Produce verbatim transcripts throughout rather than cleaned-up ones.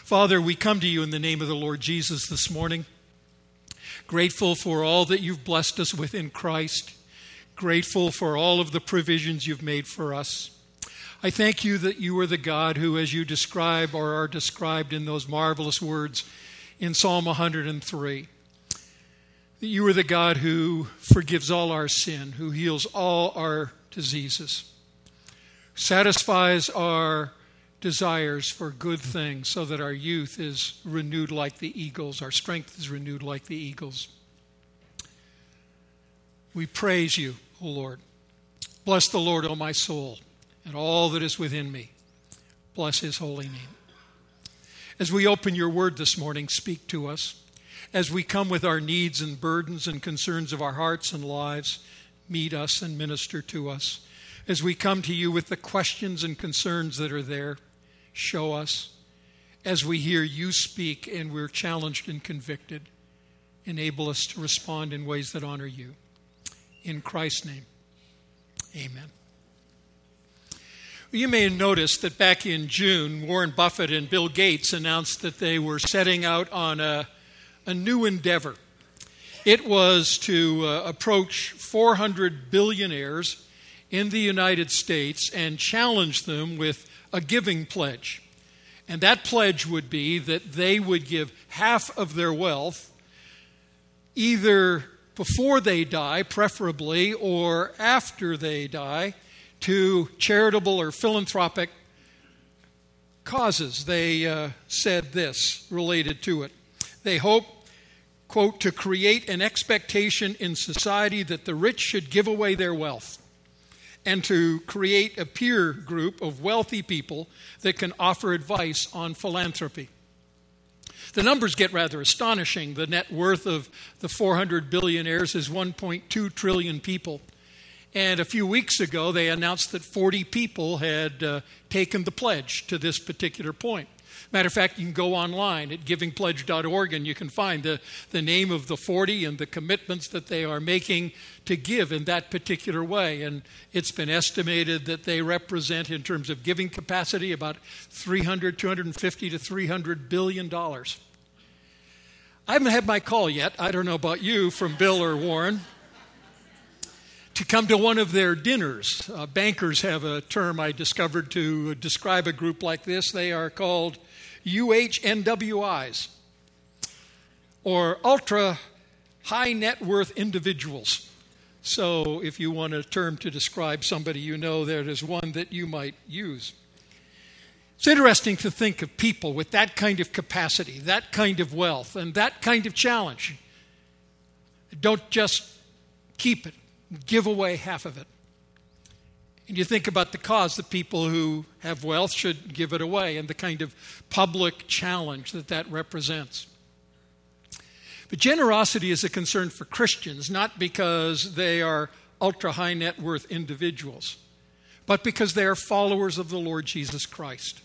Father, we come to you in the name of the Lord Jesus this morning, grateful for all that you've blessed us with in Christ, grateful for all of the provisions you've made for us. I thank you that you are the God who, as you describe or are described in those marvelous words in Psalm one hundred three, that you are the God who forgives all our sin, who heals all our diseases, satisfies our desires for good things so that our youth is renewed like the eagles, our strength is renewed like the eagles. We praise you, O Lord. Bless the Lord, O my soul, and all that is within me. Bless his holy name. As we open your word this morning, speak to us. As we come with our needs and burdens and concerns of our hearts and lives, meet us and minister to us. As we come to you with the questions and concerns that are there, show us. As we hear you speak and we're challenged and convicted, enable us to respond in ways that honor you. In Christ's name, amen. You may have noticed that back in June, Warren Buffett and Bill Gates announced that they were setting out on a, a new endeavor. It was to uh, approach four hundred billionaires in the United States and challenge them with a giving pledge. And that pledge would be that they would give half of their wealth either before they die, preferably, or after they die, to charitable or philanthropic causes. They uh, said this related to it. They hope, quote, to create an expectation in society that the rich should give away their wealth, and to create a peer group of wealthy people that can offer advice on philanthropy. The numbers get rather astonishing. The net worth of the four hundred billionaires is one point two trillion people. And a few weeks ago, they announced that forty people had uh, taken the pledge to this particular point. Matter of fact, you can go online at giving pledge dot org and you can find the, the name of the forty and the commitments that they are making to give in that particular way. And it's been estimated that they represent, in terms of giving capacity, about three hundred, two hundred fifty to three hundred billion dollars. I haven't had my call yet, I don't know about you, from Bill or Warren, to come to one of their dinners. Uh, bankers have a term I discovered to describe a group like this. They are called U H N W Is, or ultra high net worth individuals. So if you want a term to describe somebody you know, there is one that you might use. It's interesting to think of people with that kind of capacity, that kind of wealth, and that kind of challenge. Don't just keep it. Give away half of it. And you think about the cause, the people who have wealth should give it away, and the kind of public challenge that that represents. But generosity is a concern for Christians, not because they are ultra high net worth individuals, but because they are followers of the Lord Jesus Christ.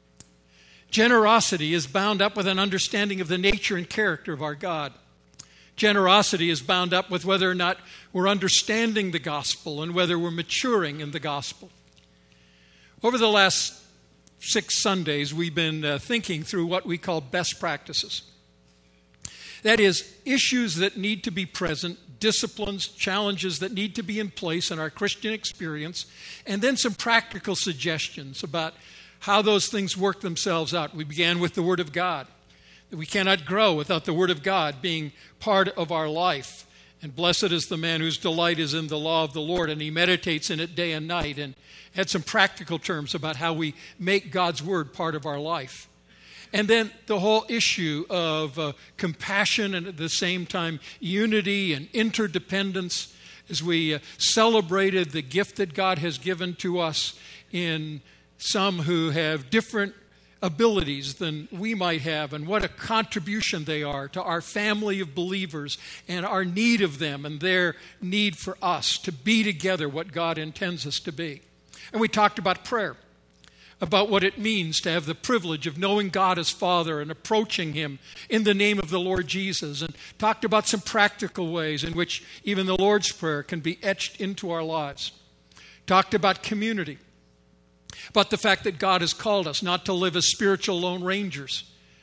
Generosity is bound up with an understanding of the nature and character of our God. Generosity is bound up with whether or not we're understanding the gospel and whether we're maturing in the gospel. Over the last six Sundays, we've been uh, thinking through what we call best practices. That is, issues that need to be present, disciplines, challenges that need to be in place in our Christian experience, and then some practical suggestions about how those things work themselves out. We began with the Word of God. That we cannot grow without the Word of God being part of our life. And blessed is the man whose delight is in the law of the Lord, and he meditates in it day and night. And had some practical terms about how we make God's Word part of our life. And then the whole issue of uh, compassion and at the same time unity and interdependence as we uh, celebrated the gift that God has given to us in some who have different abilities than we might have, and what a contribution they are to our family of believers and our need of them and their need for us to be together what God intends us to be. And we talked about prayer, about what it means to have the privilege of knowing God as Father and approaching Him in the name of the Lord Jesus, and talked about some practical ways in which even the Lord's Prayer can be etched into our lives. Talked about community, about the fact that God has called us not to live as spiritual lone rangers,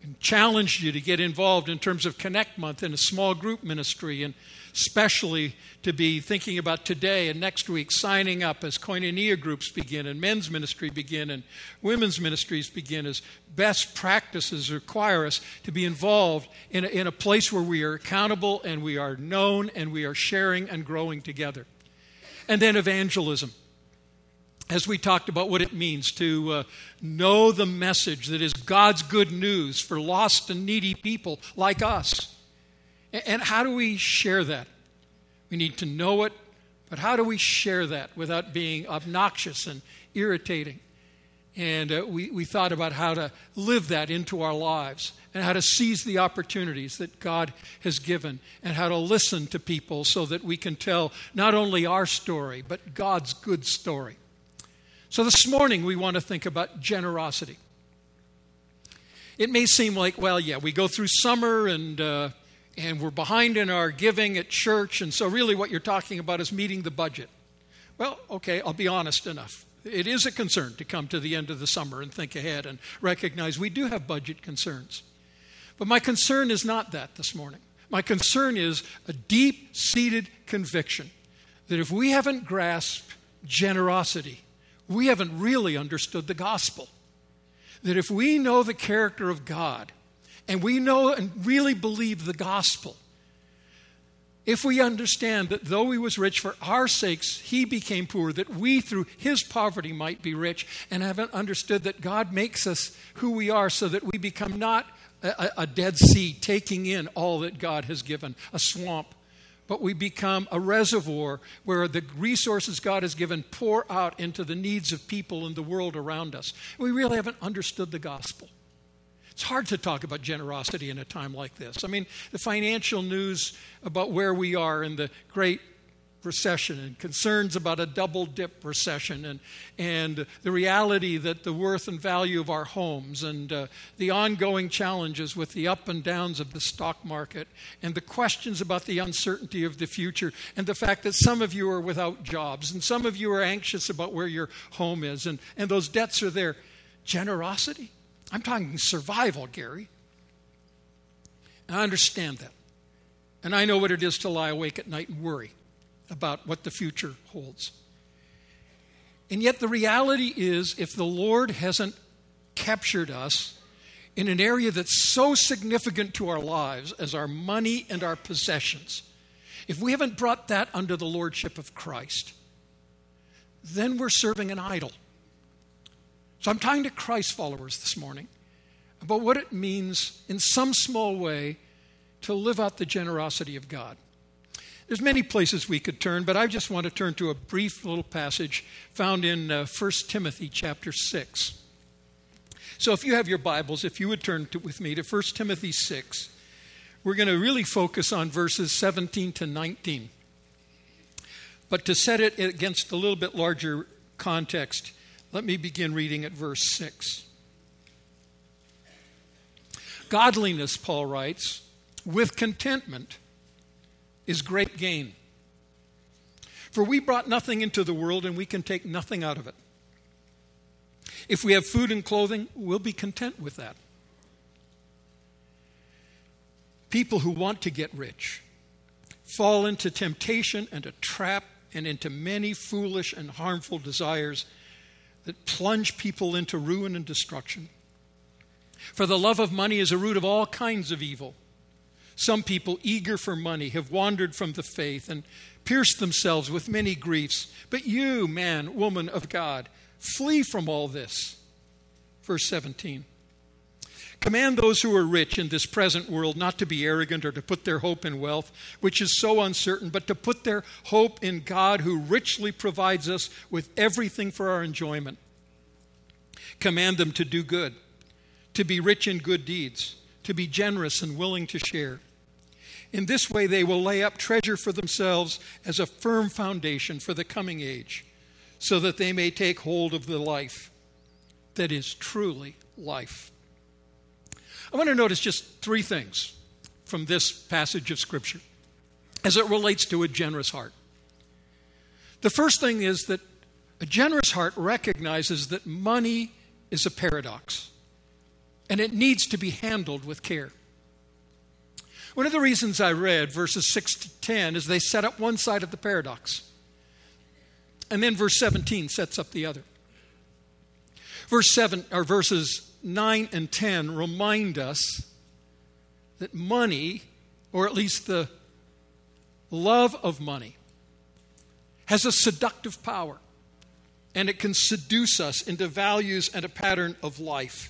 and challenged you to get involved in terms of Connect Month in a small group ministry, and especially to be thinking about today and next week signing up as koinonia groups begin and men's ministry begin and women's ministries begin, as best practices require us to be involved in a, in a place where we are accountable and we are known and we are sharing and growing together. And then evangelism. As we talked about what it means to uh, know the message that is God's good news for lost and needy people like us. And how do we share that? We need to know it, but how do we share that without being obnoxious and irritating? And uh, we, we thought about how to live that into our lives and how to seize the opportunities that God has given and how to listen to people so that we can tell not only our story, but God's good story. So this morning we want to think about generosity. It may seem like, well, yeah, we go through summer and uh, and we're behind in our giving at church, and so really what you're talking about is meeting the budget. Well, okay, I'll be honest enough. It is a concern to come to the end of the summer and think ahead and recognize we do have budget concerns. But my concern is not that this morning. My concern is a deep-seated conviction that if we haven't grasped generosity, we haven't really understood the gospel. That if we know the character of God, and we know and really believe the gospel, if we understand that though he was rich for our sakes, he became poor, that we through his poverty might be rich, and haven't understood that God makes us who we are so that we become not a, a Dead Sea taking in all that God has given, a swamp, but we become a reservoir where the resources God has given pour out into the needs of people in the world around us. We really haven't understood the gospel. It's hard to talk about generosity in a time like this. I mean, the financial news about where we are in the Great Recession and concerns about a double dip recession and, and the reality that the worth and value of our homes and uh, the ongoing challenges with the up and downs of the stock market and the questions about the uncertainty of the future and the fact that some of you are without jobs and some of you are anxious about where your home is and, and those debts are there. Generosity? I'm talking survival, Gary. And I understand that. And I know what it is to lie awake at night and worry about what the future holds. And yet the reality is, if the Lord hasn't captured us in an area that's so significant to our lives as our money and our possessions, if we haven't brought that under the lordship of Christ, then we're serving an idol. So I'm talking to Christ followers this morning about what it means in some small way to live out the generosity of God. There's many places we could turn, but I just want to turn to a brief little passage found in uh, First Timothy chapter six. So if you have your Bibles, if you would turn to, with me to First Timothy six, we're going to really focus on verses seventeen to nineteen. But to set it against a little bit larger context, let me begin reading at verse six. Godliness, Paul writes, with contentment is great gain. For we brought nothing into the world and we can take nothing out of it. If we have food and clothing, we'll be content with that. People who want to get rich fall into temptation and a trap and into many foolish and harmful desires that plunge people into ruin and destruction. For the love of money is a root of all kinds of evil. Some people, eager for money, have wandered from the faith and pierced themselves with many griefs. But you, man, woman of God, flee from all this. Verse seventeen. Command those who are rich in this present world not to be arrogant or to put their hope in wealth, which is so uncertain, but to put their hope in God, who richly provides us with everything for our enjoyment. Command them to do good, to be rich in good deeds, to be generous and willing to share. In this way, they will lay up treasure for themselves as a firm foundation for the coming age, so that they may take hold of the life that is truly life. I want to notice just three things from this passage of Scripture as it relates to a generous heart. The first thing is that a generous heart recognizes that money is a paradox. and it needs to be handled with care. One of the reasons I read verses six to ten is they set up one side of the paradox. And then verse seventeen sets up the other. Verse seven, or verses nine and ten remind us that money, or at least the love of money, has a seductive power, and it can seduce us into values and a pattern of life.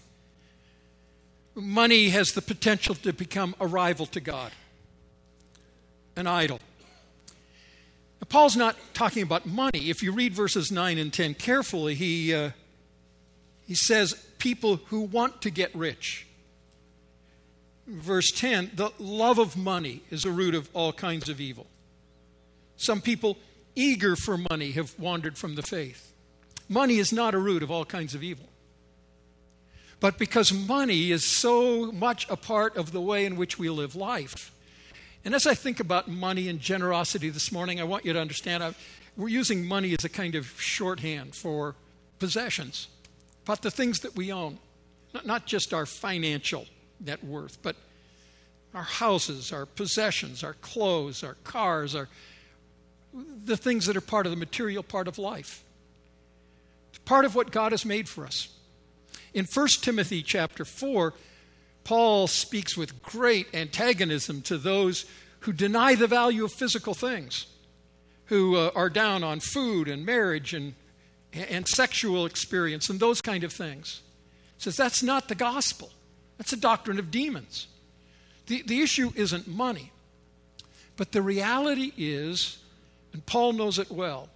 Money has the potential to become a rival to God, an idol. Now, Paul's not talking about money. If you read verses nine and ten carefully, he, uh, he says people who want to get rich. Verse ten, the love of money is a root of all kinds of evil. Some people eager for money have wandered from the faith. Money is not a root of all kinds of evil. But because money is so much a part of the way in which we live life. And as I think about money and generosity this morning, I want you to understand I, we're using money as a kind of shorthand for possessions, but the things that we own, not, not just our financial net worth, but our houses, our possessions, our clothes, our cars, our the things that are part of the material part of life. It's part of what God has made for us. In First Timothy chapter four, Paul speaks with great antagonism to those who deny the value of physical things, who uh, are down on food and marriage and, and sexual experience and those kind of things. He says that's not the gospel. That's a doctrine of demons. The, the issue isn't money. But the reality is, and Paul knows it well,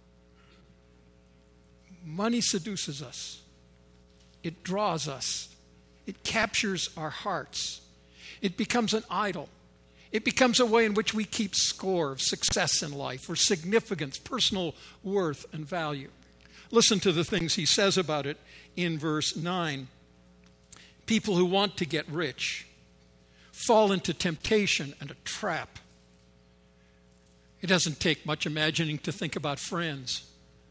money seduces us. It draws us. It captures our hearts. It becomes an idol. It becomes a way in which we keep score of success in life or significance, personal worth and value. Listen to the things he says about it in verse nine. People who want to get rich fall into temptation and a trap. It doesn't take much imagining to think about friends.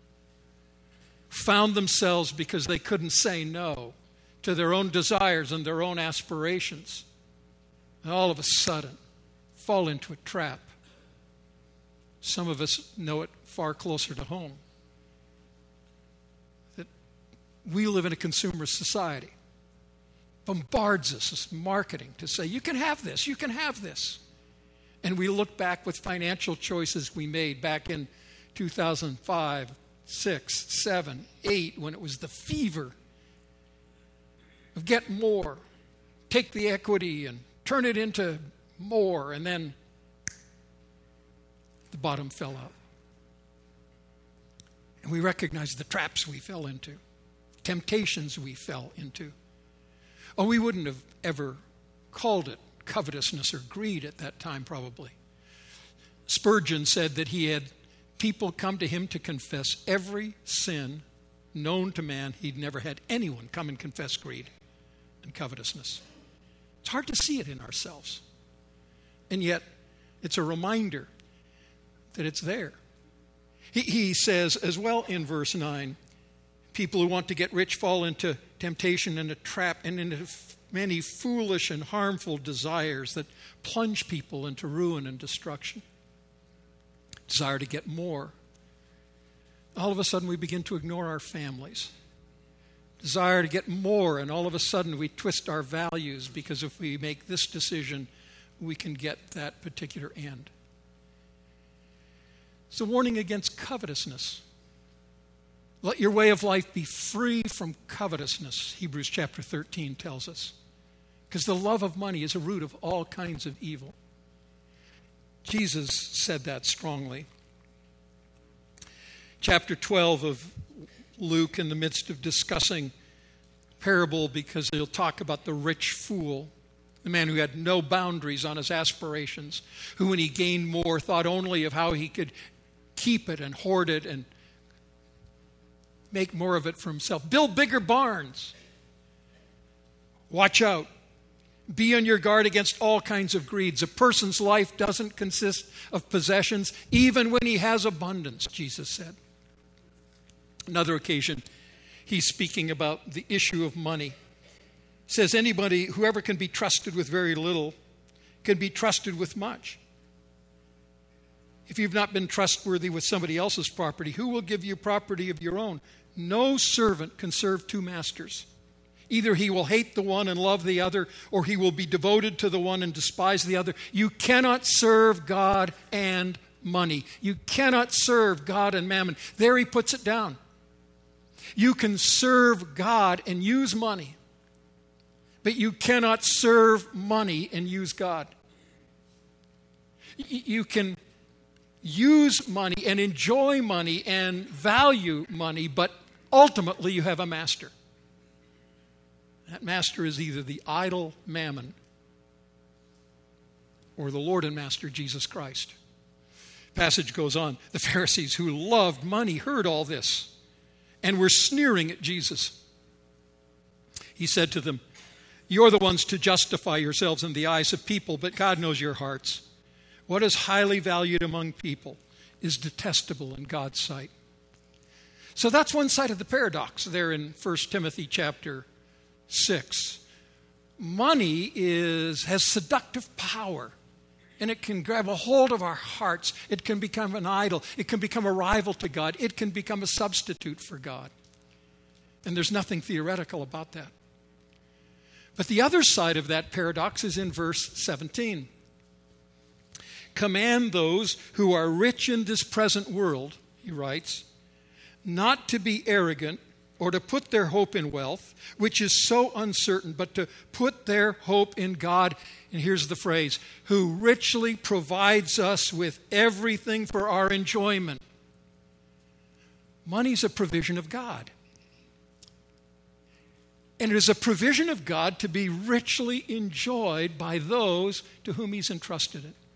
Found themselves because they couldn't say no to their own desires and their own aspirations. And all of a sudden, fall into a trap. Some of us know it far closer to home. That we live in a consumer society. Bombards us with marketing to say, you can have this, you can have this. And we look back with financial choices we made back in two thousand five, six, seven, eight, when it was the fever of get more, take the equity and turn it into more, and then the bottom fell out. And we recognized the traps we fell into, temptations we fell into. Oh, we wouldn't have ever called it covetousness or greed at that time, probably. Spurgeon said that he had people come to him to confess every sin known to man. He'd never had anyone come and confess greed and covetousness. It's hard to see it in ourselves. And yet, it's a reminder that it's there. He, he says as well in verse nine, people who want to get rich fall into temptation and a trap and into many foolish and harmful desires that plunge people into ruin and destruction. Desire to get more. All of a sudden we begin to ignore our families. Desire to get more, and all of a sudden we twist our values because if we make this decision, we can get that particular end. It's a warning against covetousness. Let your way of life be free from covetousness, Hebrews chapter thirteen tells us. Because the love of money is a root of all kinds of evil. Jesus said that strongly. Chapter twelve of Luke, in the midst of discussing parable, because he'll talk about the rich fool, the man who had no boundaries on his aspirations, who when he gained more thought only of how he could keep it and hoard it and make more of it for himself. Build bigger barns. Watch out. Be on your guard against all kinds of greeds. A person's life doesn't consist of possessions, even when he has abundance, Jesus said. Another occasion, he's speaking about the issue of money. says anybody, whoever can be trusted with very little, can be trusted with much. If you've not been trustworthy with somebody else's property, who will give you property of your own? No servant can serve two masters. Either he will hate the one and love the other, or he will be devoted to the one and despise the other. You cannot serve God and money. You cannot serve God and mammon. There he puts it down. You can serve God and use money, but you cannot serve money and use God. You can use money and enjoy money and value money, but ultimately you have a master. That master is either the idol mammon or the Lord and Master Jesus Christ. Passage goes on. The Pharisees who loved money heard all this and were sneering at Jesus. He said to them, "You're the ones to justify yourselves in the eyes of people, but God knows your hearts. What is highly valued among people is detestable in God's sight." So that's one side of the paradox there in First Timothy chapter six. Money is has seductive power, and it can grab a hold of our hearts. It can become an idol. It can become a rival to God. It can become a substitute for God. And there's nothing theoretical about that. But the other side of that paradox is in verse seventeen. "Command those who are rich in this present world," he writes, "not to be arrogant or to put their hope in wealth, which is so uncertain, but to put their hope in God." And here's the phrase, "who richly provides us with everything for our enjoyment." Money's a provision of God. And it is a provision of God to be richly enjoyed by those to whom he's entrusted it.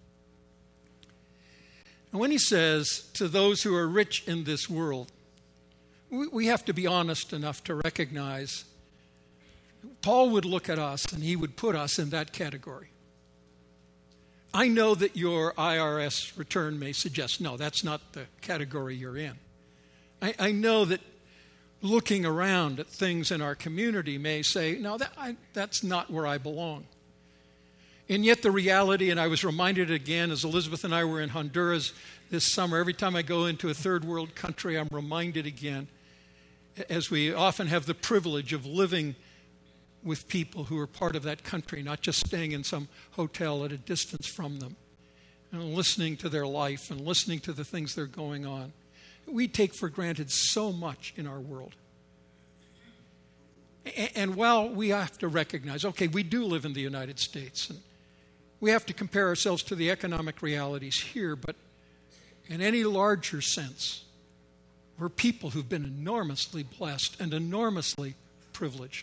And when he says, "to those who are rich in this world," we have to be honest enough to recognize Paul would look at us and he would put us in that category. I know that your I R S return may suggest, no, that's not the category you're in. I, I know that looking around at things in our community may say, no, that, I, that's not where I belong. And yet the reality, and I was reminded again as Elizabeth and I were in Honduras this summer, every time I go into a third world country, I'm reminded again, as we often have the privilege of living with people who are part of that country, not just staying in some hotel at a distance from them, and listening to their life and listening to the things that are going on. We take for granted so much in our world. And while we have to recognize, okay, we do live in the United States, and we have to compare ourselves to the economic realities here, but in any larger sense, we're people who've been enormously blessed and enormously privileged.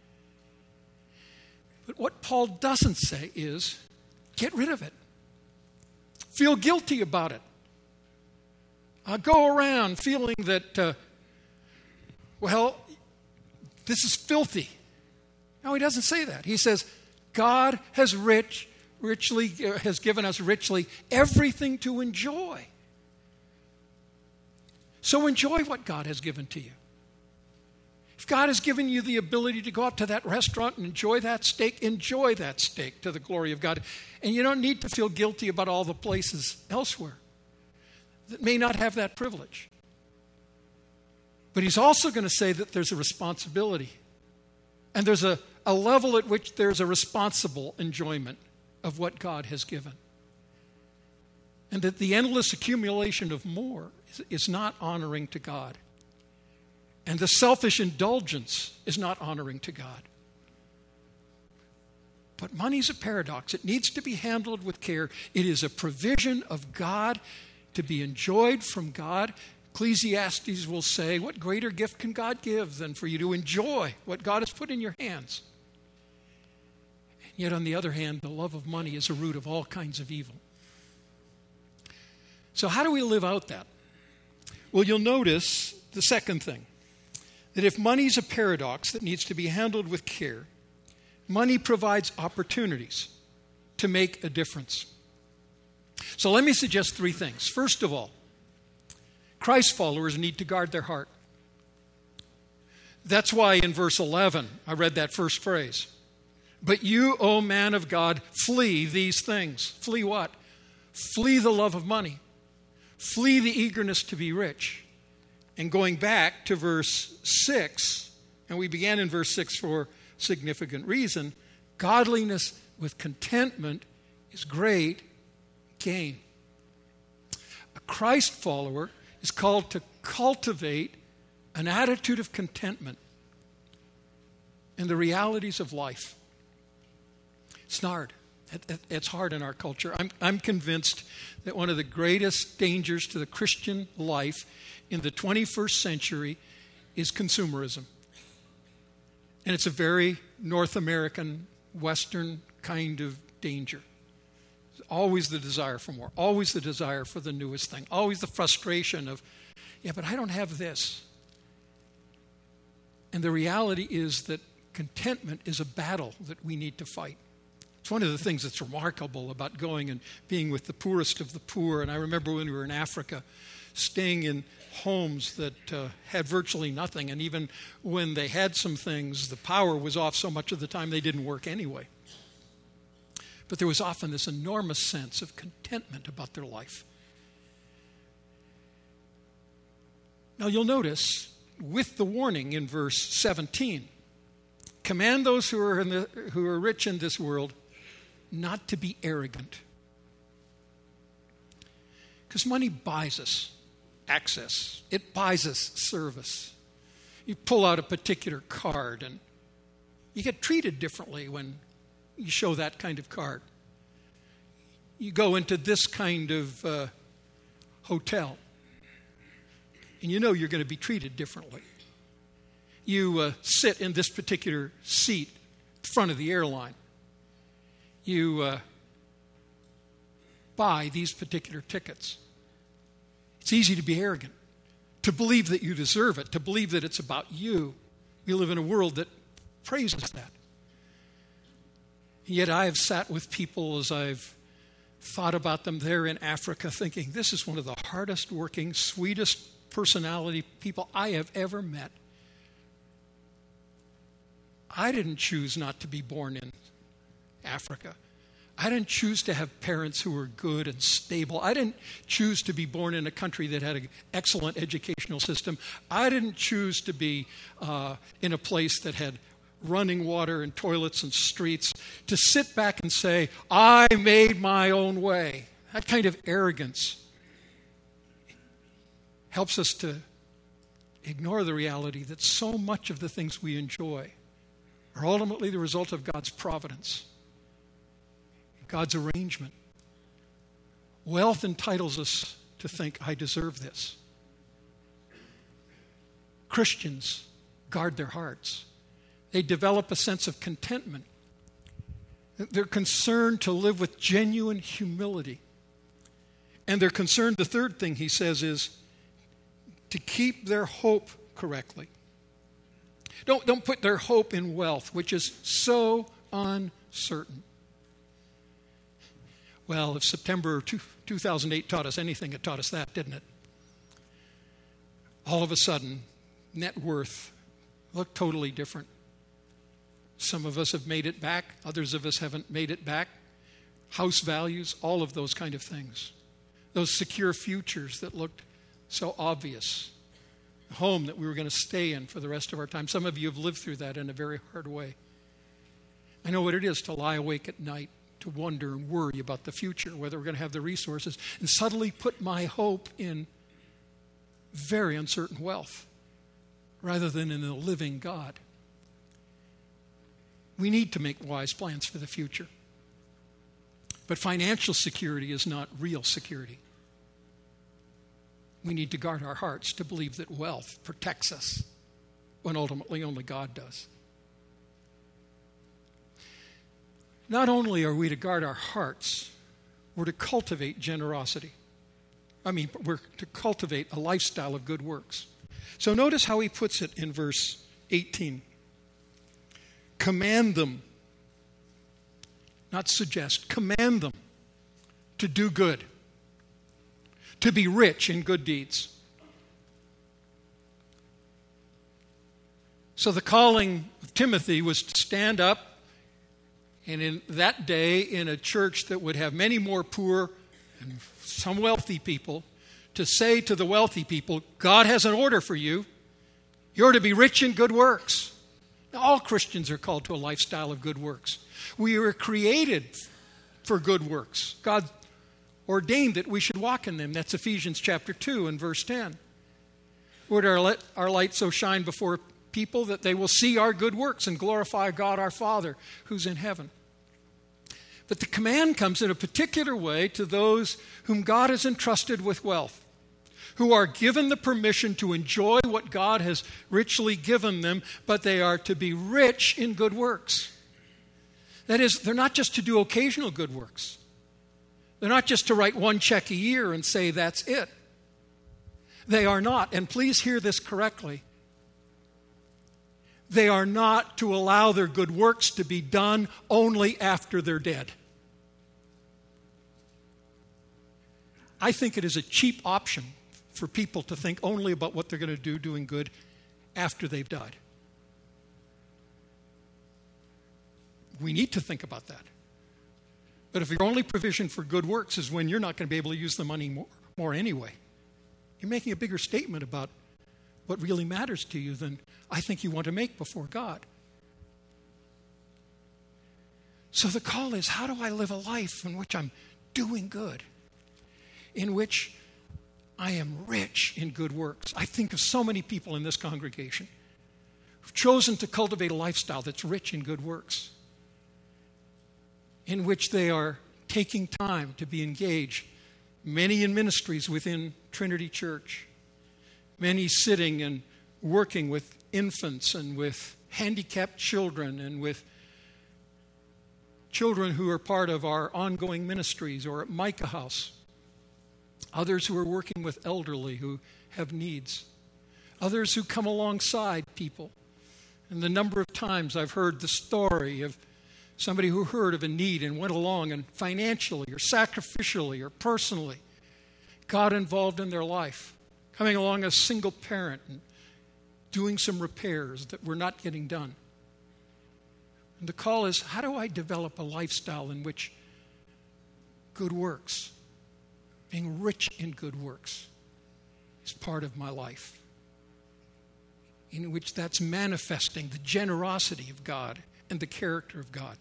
But what Paul doesn't say is, get rid of it. Feel guilty about it. Uh, go around feeling that, uh, well, this is filthy. No, he doesn't say that. He says, God has rich, richly uh, has given us richly everything to enjoy. So enjoy what God has given to you. If God has given you the ability to go out to that restaurant and enjoy that steak, enjoy that steak to the glory of God. And you don't need to feel guilty about all the places elsewhere that may not have that privilege. But he's also going to say that there's a responsibility. And there's a, a level at which there's a responsible enjoyment of what God has given. And that the endless accumulation of more is, is not honoring to God. And the selfish indulgence is not honoring to God. But money's a paradox. It needs to be handled with care. It is a provision of God to be enjoyed from God. Ecclesiastes will say, what greater gift can God give than for you to enjoy what God has put in your hands? And yet, on the other hand, the love of money is a root of all kinds of evil. So how do we live out that? Well, you'll notice the second thing, that if money is a paradox that needs to be handled with care, money provides opportunities to make a difference. So let me suggest three things. First of all, Christ followers need to guard their heart. That's why in verse eleven, I read that first phrase. But you, O man of God, flee these things. Flee what? Flee the love of money. Flee the eagerness to be rich. And going back to verse six, and we began in verse six for significant reason, godliness with contentment is great gain. A Christ follower is called to cultivate an attitude of contentment in the realities of life. It's hard. It's hard in our culture. I'm, I'm convinced that one of the greatest dangers to the Christian life in the twenty-first century is consumerism. And it's a very North American, Western kind of danger. Always the desire for more. Always the desire for the newest thing. Always the frustration of, yeah, but I don't have this. And the reality is that contentment is a battle that we need to fight. It's one of the things that's remarkable about going and being with the poorest of the poor. And I remember when we were in Africa, staying in homes that uh, had virtually nothing. And even when they had some things, the power was off so much of the time they didn't work anyway. But there was often this enormous sense of contentment about their life. Now you'll notice, with the warning in verse seventeen, command those who are in the, who are rich in this world not to be arrogant. Because money buys us access. It buys us service. You pull out a particular card and you get treated differently when you show that kind of card. You go into this kind of uh, hotel and you know you're going to be treated differently. You uh, sit in this particular seat in front of the airline. You uh, buy these particular tickets. It's easy to be arrogant, to believe that you deserve it, to believe that it's about you. We live in a world that praises that. Yet I have sat with people as I've thought about them there in Africa, thinking, this is one of the hardest working, sweetest personality people I have ever met. I didn't choose not to be born in Africa. I didn't choose to have parents who were good and stable. I didn't choose to be born in a country that had an excellent educational system. I didn't choose to be uh, in a place that had running water and toilets and streets. To sit back and say, I made my own way. That kind of arrogance helps us to ignore the reality that so much of the things we enjoy are ultimately the result of God's providence, God's arrangement. Wealth entitles us to think, I deserve this. Christians guard their hearts. They develop a sense of contentment. They're concerned to live with genuine humility. And they're concerned, the third thing he says is to keep their hope correctly. Don't, don't put their hope in wealth, which is so uncertain. Well, if September two thousand eight taught us anything, it taught us that, didn't it? All of a sudden, net worth looked totally different. Some of us have made it back. Others of us haven't made it back. House values, all of those kind of things. Those secure futures that looked so obvious. A home that we were going to stay in for the rest of our time. Some of you have lived through that in a very hard way. I know what it is to lie awake at night, to wonder and worry about the future, whether we're going to have the resources, and suddenly put my hope in very uncertain wealth rather than in the living God. We need to make wise plans for the future. But financial security is not real security. We need to guard our hearts to believe that wealth protects us when ultimately only God does. Not only are we to guard our hearts, we're to cultivate generosity. I mean, we're to cultivate a lifestyle of good works. So notice how he puts it in verse eighteen. Command them, not suggest, command them to do good, to be rich in good deeds. So the calling of Timothy was to stand up, and in that day, in a church that would have many more poor and some wealthy people, to say to the wealthy people, God has an order for you. You're to be rich in good works. Now, all Christians are called to a lifestyle of good works. We were created for good works. God ordained that we should walk in them. That's Ephesians chapter two and verse ten. Would our, let, our light so shine before people that they will see our good works and glorify God our Father who's in heaven. But the command comes in a particular way to those whom God has entrusted with wealth, who are given the permission to enjoy what God has richly given them, but they are to be rich in good works. That is, they're not just to do occasional good works. They're not just to write one check a year and say that's it. They are not, and please hear this correctly, they are not to allow their good works to be done only after they're dead. I think it is a cheap option for people to think only about what they're going to do doing good after they've died. We need to think about that. But if your only provision for good works is when you're not going to be able to use the money more, more anyway, you're making a bigger statement about what really matters to you than I think you want to make before God. So the call is, how do I live a life in which I'm doing good, in which I am rich in good works? I think of so many people in this congregation who've chosen to cultivate a lifestyle that's rich in good works, in which they are taking time to be engaged, many in ministries within Trinity Church, many sitting and working with infants and with handicapped children and with children who are part of our ongoing ministries or at Micah House, others who are working with elderly who have needs, others who come alongside people. And the number of times I've heard the story of somebody who heard of a need and went along and financially or sacrificially or personally got involved in their life, coming along as a single parent and doing some repairs that were not getting done. And the call is, how do I develop a lifestyle in which good works, being rich in good works, is part of my life, in which that's manifesting the generosity of God and the character of God.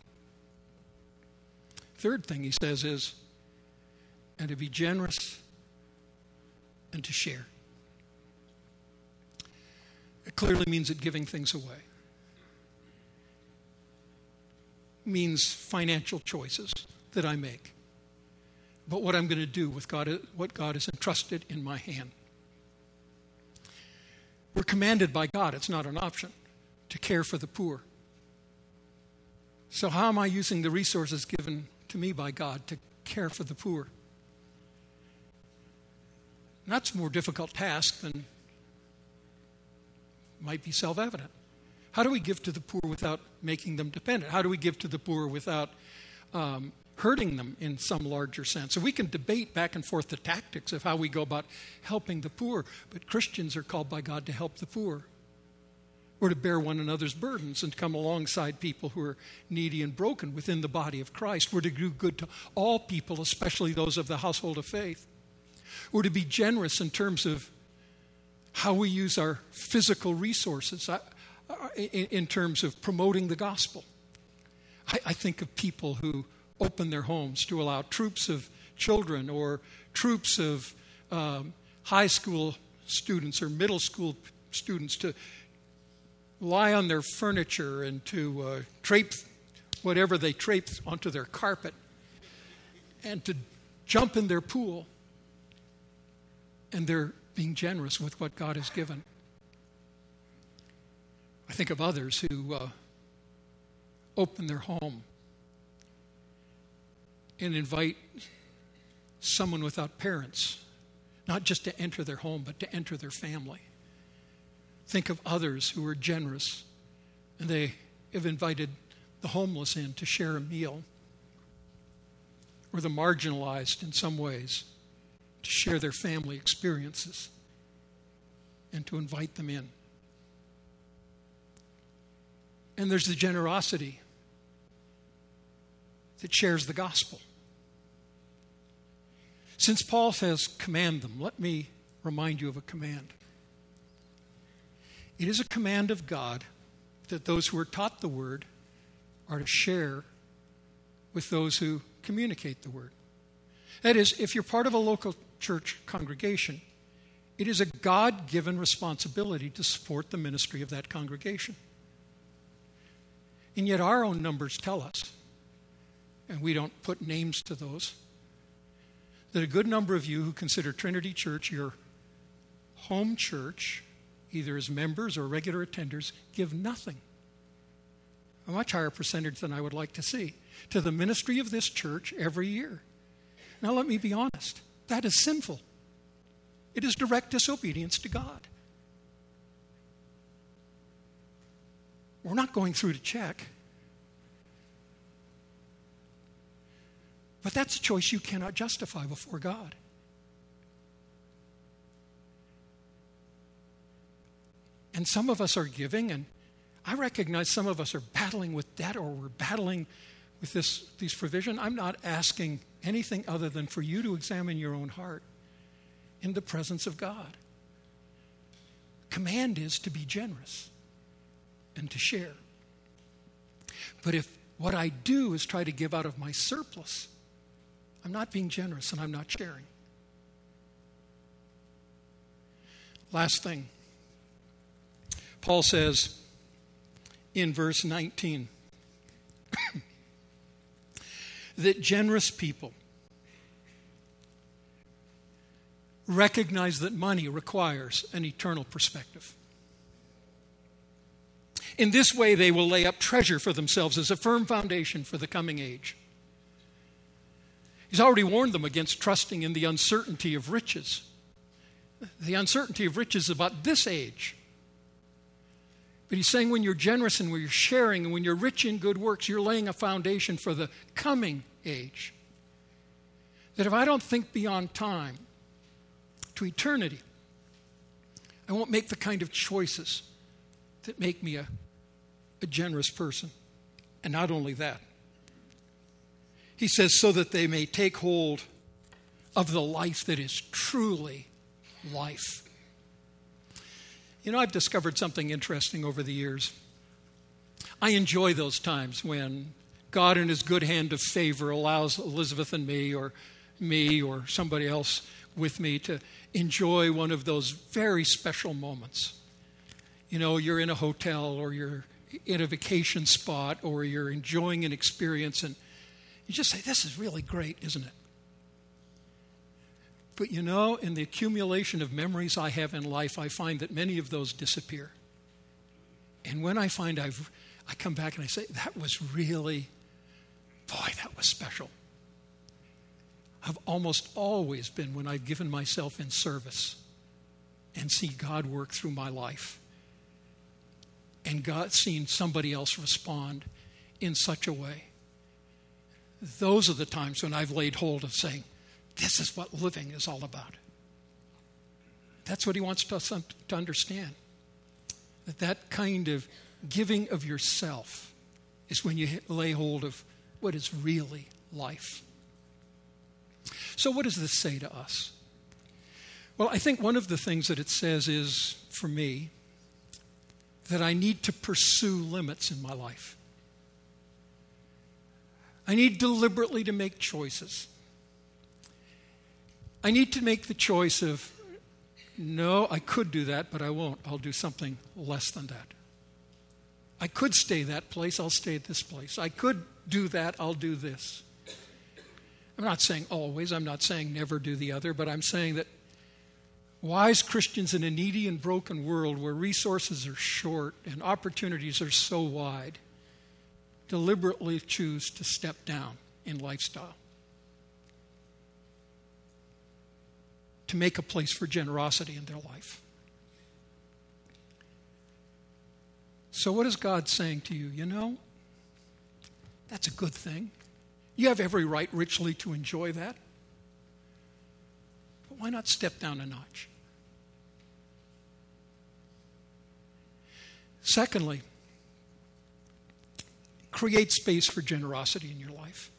Third thing he says is, and to be generous and to share. It clearly means that giving things away. It means financial choices that I make. But what I'm going to do with God, what God has entrusted in my hand. We're commanded by God, it's not an option, to care for the poor. So how am I using the resources given to me by God to care for the poor? And that's a more difficult task than might be self-evident. How do we give to the poor without making them dependent? How do we give to the poor without um, hurting them in some larger sense? So we can debate back and forth the tactics of how we go about helping the poor, but Christians are called by God to help the poor. We're to bear one another's burdens and come alongside people who are needy and broken within the body of Christ. We're to do good to all people, especially those of the household of faith. We're to be generous in terms of how we use our physical resources, in terms of promoting the gospel. I think of people who open their homes to allow troops of children or troops of um, high school students or middle school students to lie on their furniture and to uh, drape whatever they drape onto their carpet and to jump in their pool. And they're being generous with what God has given. I think of others who uh, open their home and invite someone without parents, not just to enter their home, but to enter their family. Think of others who are generous and they have invited the homeless in to share a meal, or the marginalized in some ways to share their family experiences and to invite them in. And there's the generosity that shares the gospel. Since Paul says command them, let me remind you of a command. It is a command of God that those who are taught the word are to share with those who communicate the word. That is, if you're part of a local church congregation, it is a God-given responsibility to support the ministry of that congregation. And yet our own numbers tell us, and we don't put names to those, that a good number of you who consider Trinity Church your home church, either as members or regular attenders, give nothing, a much higher percentage than I would like to see, to the ministry of this church every year. Now let me be honest, that is sinful. It is direct disobedience to God. We're not going through to check. But that's a choice you cannot justify before God. And some of us are giving, and I recognize some of us are battling with debt, or we're battling with this these provision. I'm not asking anything other than for you to examine your own heart in the presence of God. Command is to be generous and to share. But if what I do is try to give out of my surplus, I'm not being generous and I'm not sharing. Last thing. Paul says in verse nineteen that generous people recognize that money requires an eternal perspective. In this way, they will lay up treasure for themselves as a firm foundation for the coming age. He's already warned them against trusting in the uncertainty of riches. The uncertainty of riches about this age. But he's saying when you're generous and when you're sharing and when you're rich in good works, you're laying a foundation for the coming age. That if I don't think beyond time to eternity, I won't make the kind of choices that make me a, a generous person. And not only that, he says, so that they may take hold of the life that is truly life. You know, I've discovered something interesting over the years. I enjoy those times when God in his good hand of favor allows Elizabeth and me, or me or somebody else with me, to enjoy one of those very special moments. You know, you're in a hotel or you're in a vacation spot or you're enjoying an experience and you just say, this is really great, isn't it? But you know, in the accumulation of memories I have in life, I find that many of those disappear. And when I find I've, I come back and I say, that was really, boy, that was special. I've almost always been when I've given myself in service and see God work through my life. And God seen somebody else respond in such a way. Those are the times when I've laid hold of saying, this is what living is all about. That's what he wants us to understand. That that kind of giving of yourself is when you lay hold of what is really life. So what does this say to us? Well, I think one of the things that it says is, for me, that I need to pursue limits in my life. I need deliberately to make choices. I need to make the choice of, no, I could do that, but I won't. I'll do something less than that. I could stay that place, I'll stay at this place. I could do that, I'll do this. I'm not saying always, I'm not saying never do the other, but I'm saying that wise Christians in a needy and broken world where resources are short and opportunities are so wide deliberately choose to step down in lifestyle, to make a place for generosity in their life. So what is God saying to you? You know, that's a good thing. You have every right richly to enjoy that. But why not step down a notch? Secondly, create space for generosity in your life?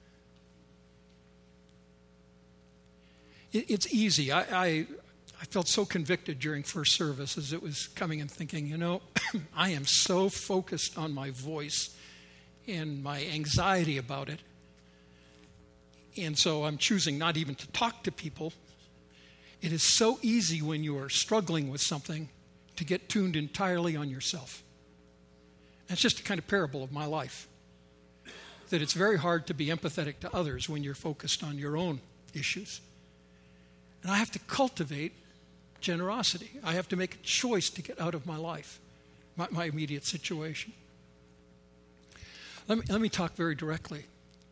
It, it's easy. I, I, I felt so convicted during first service as it was coming and thinking, you know, I am so focused on my voice and my anxiety about it. And so I'm choosing not even to talk to people. It is so easy when you are struggling with something to get tuned entirely on yourself. That's just a kind of parable of my life. That it's very hard to be empathetic to others when you're focused on your own issues. And I have to cultivate generosity. I have to make a choice to get out of my life, my, my immediate situation. Let me, let me talk very directly.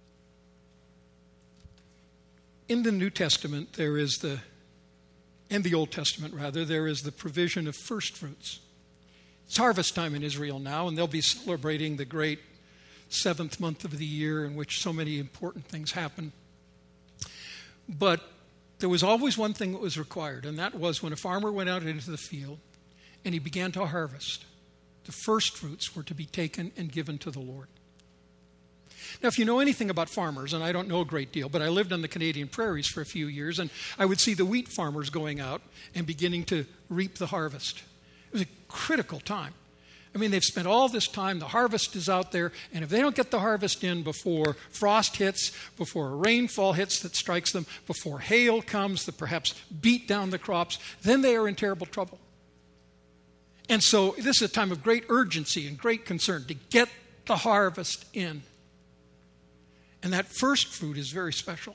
In the New Testament, there is the, in the Old Testament rather, there is the provision of first fruits. It's harvest time in Israel now, and they'll be celebrating the great seventh month of the year in which so many important things happen. But there was always one thing that was required, and that was when a farmer went out into the field and he began to harvest, the first fruits were to be taken and given to the Lord. Now, if you know anything about farmers, and I don't know a great deal, but I lived on the Canadian prairies for a few years, and I would see the wheat farmers going out and beginning to reap the harvest. It was a critical time. I mean, they've spent all this time, the harvest is out there, and if they don't get the harvest in before frost hits, before a rainfall hits that strikes them, before hail comes that perhaps beat down the crops, then they are in terrible trouble. And so this is a time of great urgency and great concern to get the harvest in. And that first fruit is very special.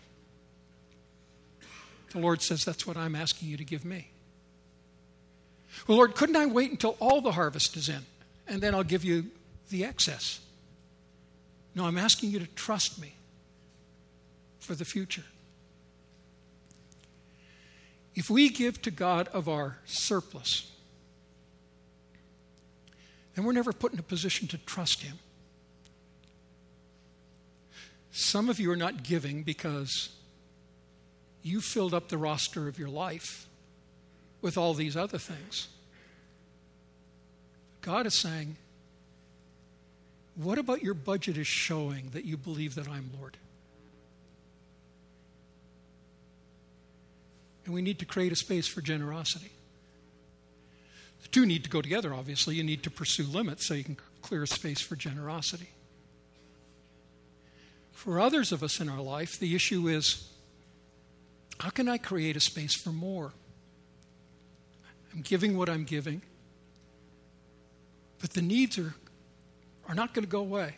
The Lord says, that's what I'm asking you to give me. Well, Lord, couldn't I wait until all the harvest is in, and then I'll give you the excess? No, I'm asking you to trust me for the future. If we give to God of our surplus, then we're never put in a position to trust Him. Some of you are not giving because you filled up the roster of your life with all these other things. God is saying, what about your budget is showing that you believe that I'm Lord? And we need to create a space for generosity. The two need to go together, obviously. You need to pursue limits so you can clear a space for generosity. For others of us in our life, the issue is, how can I create a space for more? I'm giving what I'm giving, but the needs are, are not going to go away.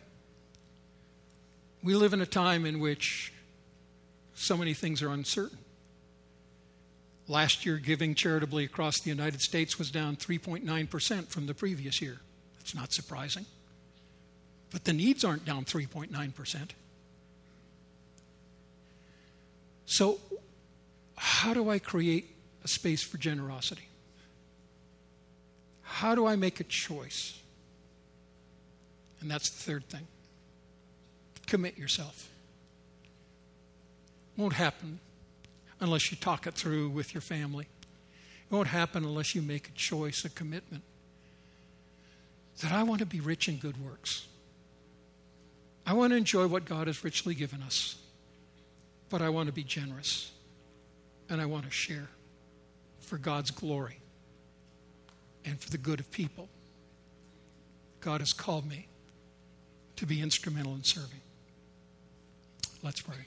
We live in a time in which so many things are uncertain. Last year, giving charitably across the United States was down three point nine percent from the previous year. That's not surprising. But the needs aren't down three point nine percent. So, how do I create a space for generosity? How do I make a choice? And that's the third thing. Commit yourself. It won't happen unless you talk it through with your family. It won't happen unless you make a choice, a commitment. That I want to be rich in good works. I want to enjoy what God has richly given us. But I want to be generous. And I want to share for God's glory and for the good of people. God has called me to be instrumental in serving. Let's pray.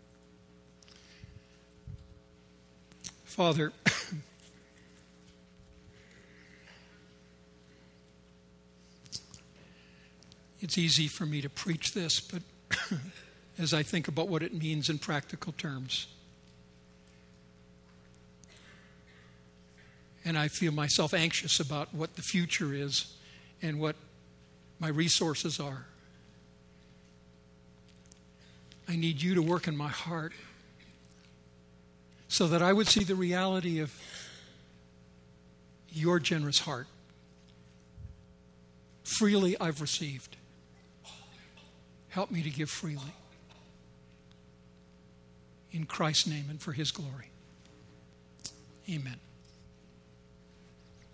Father, it's easy for me to preach this, but as I think about what it means in practical terms, and I feel myself anxious about what the future is and what my resources are, I need you to work in my heart so that I would see the reality of your generous heart. Freely I've received. Help me to give freely. In Christ's name and for His glory. Amen.